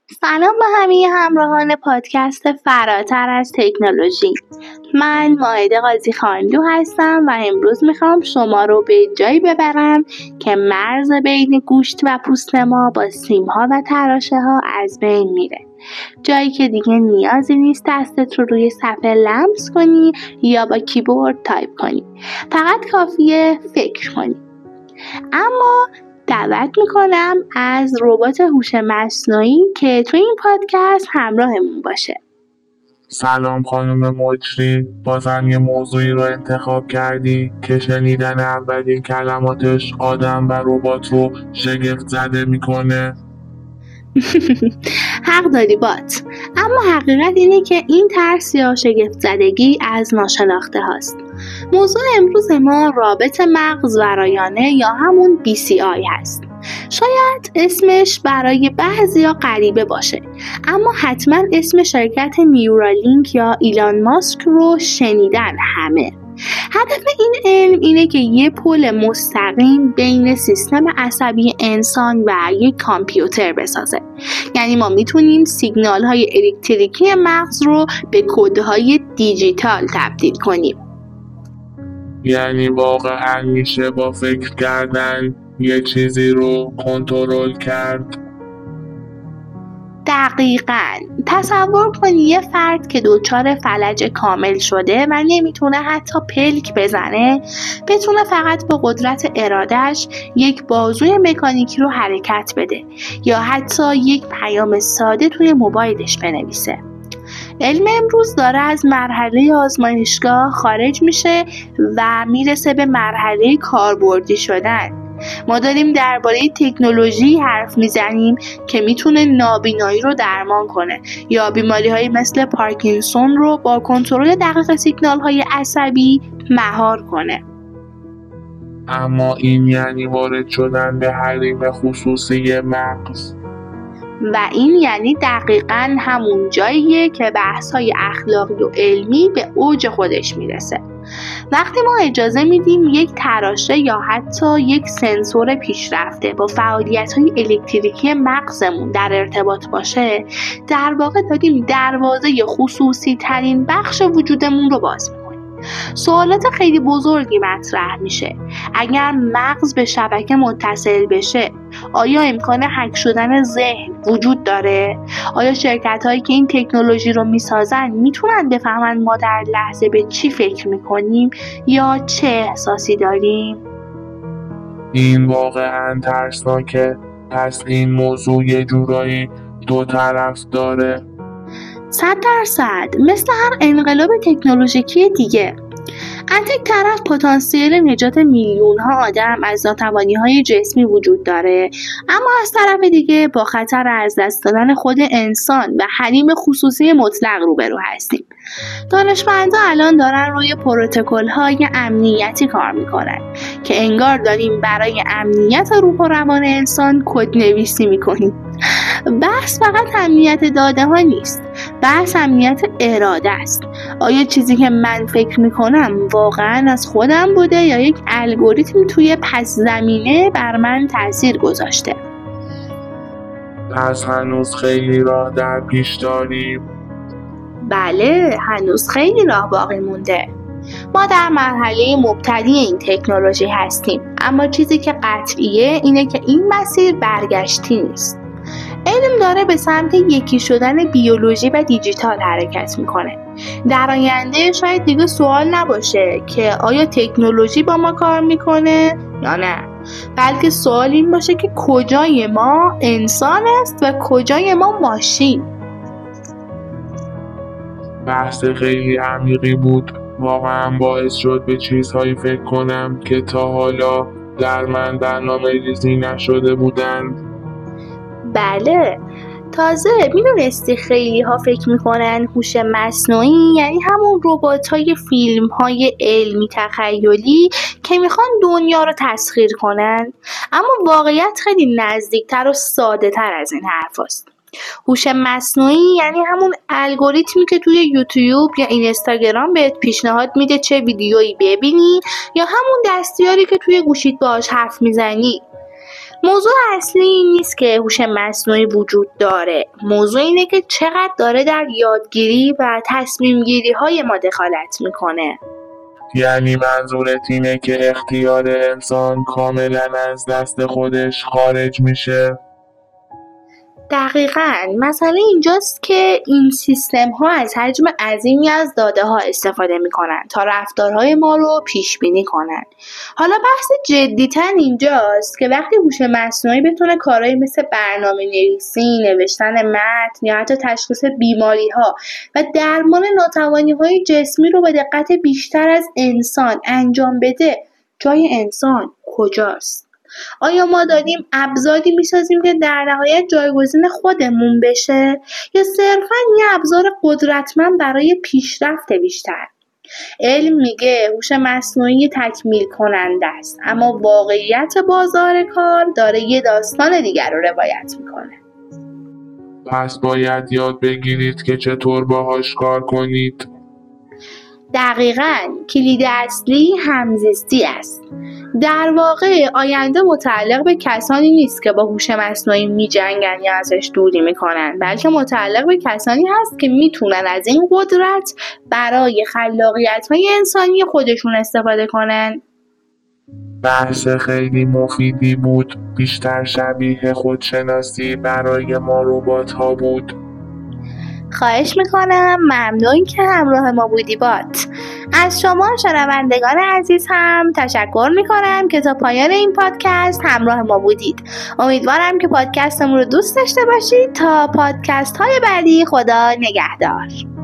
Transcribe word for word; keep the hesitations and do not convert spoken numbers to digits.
سلام به همه همراهان پادکست فراتر از تکنولوژی. من مائده قاضی خانلو هستم و امروز میخوام شما رو به جایی ببرم که مرز بین گوشت و پوست ما با سیم‌ها و تراشه ها از بین میره. جایی که دیگه نیازی نیست دستت رو روی صفحه لمس کنی یا با کیبورد تایپ کنی. فقط کافیه فکر کنی. اما دعوت میکنم از ربات هوش مصنوعی که توی این پادکست همراهمون باشه. سلام خانم مجری، بازم یه موضوعی رو انتخاب کردی که شنیدن اولین کلماتش آدم و ربات رو شگفت زده میکنه. حق داری بات، اما حقیقت اینه که این ترس یا شگفت زدگی از ناشناخته هاست. موضوع امروز ما رابط مغز و رایانه یا همون بی سی آی هست. شاید اسمش برای بعضیا غریبه باشه، اما حتما اسم شرکت نیورالینک یا ایلان ماسک رو شنیدن همه. هدف این علم اینه که یه پل مستقیم بین سیستم عصبی انسان و یک کامپیوتر بسازه. یعنی ما میتونیم سیگنال های الکتریکی مغز رو به کدهای دیجیتال تبدیل کنیم. یعنی واقعا میشه با فکر کردن یه چیزی رو کنترل کرد؟ دقیقاً. تصور کن یه فرد که دچار فلج کامل شده و نمیتونه حتی پلک بزنه، بتونه فقط با قدرت ارادهش یک بازوی مکانیکی رو حرکت بده یا حتی یک پیام ساده توی موبایلش بنویسه. علم امروز داره از مرحله آزمایشگاه خارج میشه و میرسه به مرحله کاربردی شدن. ما داریم درباره تکنولوژی حرف میزنیم که میتونه نابینایی رو درمان کنه یا بیماری‌های مثل پارکینسون رو با کنترل دقیق سیگنال‌های عصبی مهار کنه. اما این یعنی وارد شدن به حریم خصوصی مغز. و این یعنی دقیقاً همون جاییه که بحث‌های اخلاقی و علمی به اوج خودش میرسه. وقتی ما اجازه میدیم یک تراشه یا حتی یک سنسور پیشرفته با فعالیت‌های الکتریکی مغزمون در ارتباط باشه، در واقع داریم دروازه خصوصی ترین بخش وجودمون رو باز می‌کنیم. سوالات خیلی بزرگی مطرح میشه. اگر مغز به شبکه متصل بشه، آیا امکان هک شدن ذهن وجود داره؟ آیا شرکت‌هایی که این تکنولوژی رو میسازن میتونن بفهمن ما در لحظه به چی فکر میکنیم یا چه احساسی داریم؟ این واقعا ترسناکه. پس این موضوع یه جورایی دو طرف داره. صد درصد مثل هر انقلاب تکنولوژیکی دیگه. از یک طرف پتانسیل نجات میلیون ها آدم از ناتوانی های جسمی وجود داره، اما از طرف دیگه با خطر از دست دادن خود انسان و حریم خصوصی مطلق روبرو هستیم. دانشمندا الان دارن روی پروتکل های امنیتی کار میکنن که انگار داریم برای امنیت روح و روان انسان کدنویسی میکنیم. بحث فقط امنیت داده ها نیست، بحث امنیت اراده است. آیا چیزی که من فکر میکنم واقعا از خودم بوده یا یک الگوریتم توی پس زمینه بر من تاثیر گذاشته؟ پس هنوز خیلی راه در پیش داریم. بله، هنوز خیلی راه باقی مونده. ما در مرحله مبتدی این تکنولوژی هستیم، اما چیزی که قطعیه اینه که این مسیر برگشتی نیست. علم داره به سمت یکی شدن بیولوژی و دیجیتال حرکت میکنه. در آینده شاید دیگه سوال نباشه که آیا تکنولوژی با ما کار میکنه یا نه، بلکه سوال این باشه که کجای ما انسان است و کجای ما ماشین. بحث خیلی عمیقی بود. واقعا باعث شد به چیزهایی فکر کنم که تا حالا در من برنامه ریزی نشده بودند. بله، تازه میدونستی خیلی ها فکر میکنن هوش مصنوعی یعنی همون ربات های فیلم های علمی تخیلی که میخوان دنیا رو تسخیر کنن، اما واقعیت خیلی نزدیکتر و ساده تر از این حرف هست. هوش مصنوعی یعنی همون الگوریتمی که توی یوتیوب یا اینستاگرام بهت پیشنهاد میده چه ویدیویی ببینی یا همون دستیاری که توی گوشیت باهاش حرف میزنی. موضوع اصلی این نیست که هوش مصنوعی وجود داره. موضوع اینه که چقدر داره در یادگیری و تصمیم گیری های ما دخالت میکنه. یعنی منظورت اینه که اختیار انسان کاملا از دست خودش خارج میشه؟ دقیقاً. مسئله اینجاست که این سیستم ها از حجم عظیمی از داده ها استفاده می کنن تا رفتارهای ما رو پیش بینی کنن. حالا بحث جدی‌تر اینجاست که وقتی هوش مصنوعی بتونه کارهایی مثل برنامه نویسی، نوشتن متن یا حتی تشخیص بیماری ها و درمان ناتوانی های جسمی رو به دقت بیشتر از انسان انجام بده، جای انسان کجاست؟ آیا ما داریم ابزاری میسازیم که در نهایت جایگزین خودمون بشه یا صرفاً یه ابزار قدرتمند برای پیشرفت بیشتر؟ علم میگه هوش مصنوعی تکمیل کننده است، اما واقعیت بازار کار داره یه داستان دیگر رو روایت میکنه. پس باید یاد بگیرید که چطور باهاش کار کنید. دقیقاً. کلید اصلی همزیستی است. در واقع آینده متعلق به کسانی نیست که با هوش مصنوعی می‌جنگن یا ازش دوری میکنن، بلکه متعلق به کسانی هست که میتونن از این قدرت برای خلاقیت‌های انسانی خودشون استفاده کنن. بحث خیلی مفیدی بود. بیشتر شبیه خودشناسی برای ما ربات‌ها بود. خواهش میکنم. ممنون که همراه ما بودی بات. از شما شنوندگان عزیز هم تشکر میکنم که تا پایان این پادکست همراه ما بودید. امیدوارم که پادکستمون رو دوست داشته باشید. تا پادکست های بعدی، خدا نگهدار.